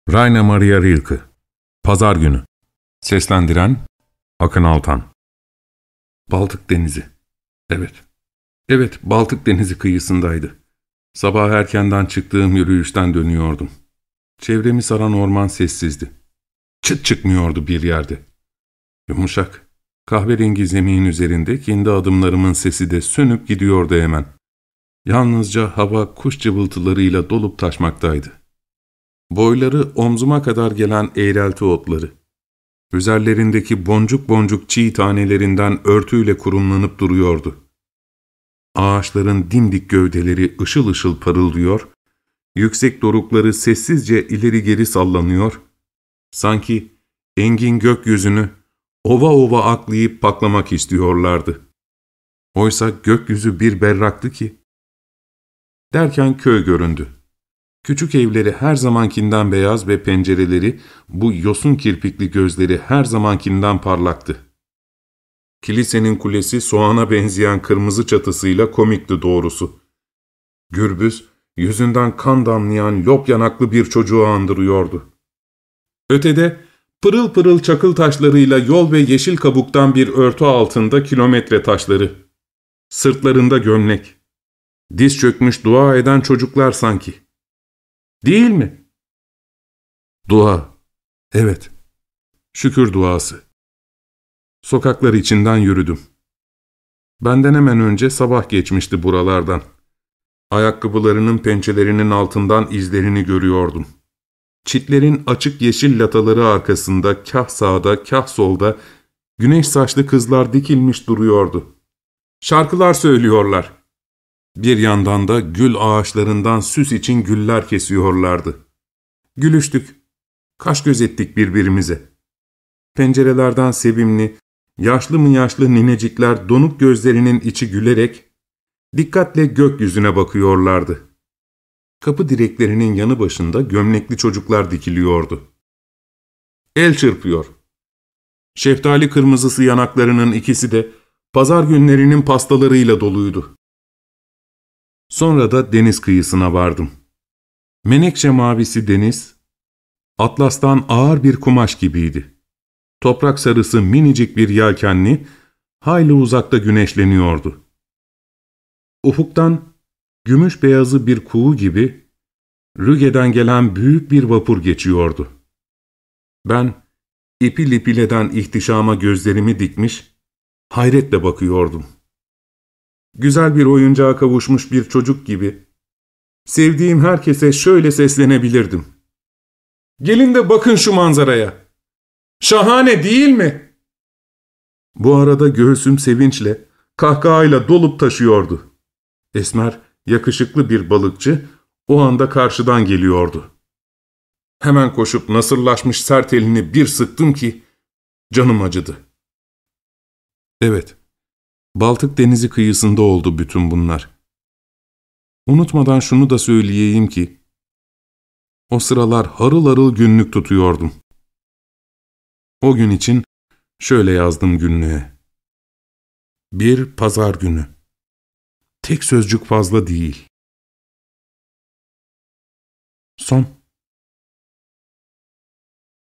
Rainer Maria Rilke. Pazar günü. Seslendiren Akın Altan. Baltık Denizi. Evet, Baltık Denizi kıyısındaydı. Sabah erkenden çıktığım yürüyüşten dönüyordum. Çevremi saran orman sessizdi. Çıt çıkmıyordu bir yerde. Yumuşak, kahverengi zemin üzerinde kendi adımlarımın sesi de sönüp gidiyordu hemen. Yalnızca hava kuş cıvıltılarıyla dolup taşmaktaydı. Boyları omzuma kadar gelen eğrelti otları, üzerlerindeki boncuk boncuk çiğ tanelerinden örtüyle kurumlanıp duruyordu. Ağaçların dimdik gövdeleri ışıl ışıl parıldıyor, yüksek dorukları sessizce ileri geri sallanıyor, sanki engin gökyüzünü ova ova aklayıp paklamak istiyorlardı. Oysa gökyüzü bir berraktı ki. Derken köy göründü. Küçük evleri her zamankinden beyaz ve pencereleri, bu yosun kirpikli gözleri her zamankinden parlaktı. Kilisenin kulesi soğana benzeyen kırmızı çatısıyla komikti doğrusu. Gürbüz, yüzünden kan damlayan lop yanaklı bir çocuğu andırıyordu. Ötede, pırıl pırıl çakıl taşlarıyla yol ve yeşil kabuktan bir örtü altında kilometre taşları. Sırtlarında gömlek. Diz çökmüş dua eden çocuklar sanki. Değil mi? Dua. Evet. Şükür duası. Sokaklar içinden yürüdüm. Benden hemen önce sabah geçmişti buralardan. Ayakkabılarının pençelerinin altından izlerini görüyordum. Çitlerin açık yeşil lataları arkasında kah sağda kah solda güneş saçlı kızlar dikilmiş duruyordu. Şarkılar söylüyorlar. Bir yandan da gül ağaçlarından süs için güller kesiyorlardı. Gülüştük, kaş göz ettik birbirimize. Pencerelerden sevimli, yaşlı mı yaşlı ninecikler donuk gözlerinin içi gülerek dikkatle gökyüzüne bakıyorlardı. Kapı direklerinin yanı başında gömlekli çocuklar dikiliyordu. El çırpıyor. Şeftali kırmızısı yanaklarının ikisi de pazar günlerinin pastalarıyla doluydu. Sonra da deniz kıyısına vardım. Menekşe mavisi deniz, atlastan ağır bir kumaş gibiydi. Toprak sarısı minicik bir yelkenli, hayli uzakta güneşleniyordu. Ufuktan gümüş beyazı bir kuğu gibi Rüge'den gelen büyük bir vapur geçiyordu. Ben ipil ipileden ihtişama gözlerimi dikmiş, hayretle bakıyordum. Güzel bir oyuncağa kavuşmuş bir çocuk gibi, sevdiğim herkese şöyle seslenebilirdim. Gelin de bakın şu manzaraya. Şahane değil mi? Bu arada göğsüm sevinçle, kahkahayla dolup taşıyordu. Esmer, yakışıklı bir balıkçı o anda karşıdan geliyordu. Hemen koşup nasırlaşmış sert elini bir sıktım ki canım acıdı. Evet, Baltık Denizi kıyısında oldu bütün bunlar. Unutmadan şunu da söyleyeyim ki, o sıralar harıl harıl günlük tutuyordum. O gün için şöyle yazdım günlüğe. Bir pazar günü. Tek sözcük fazla değil. Son.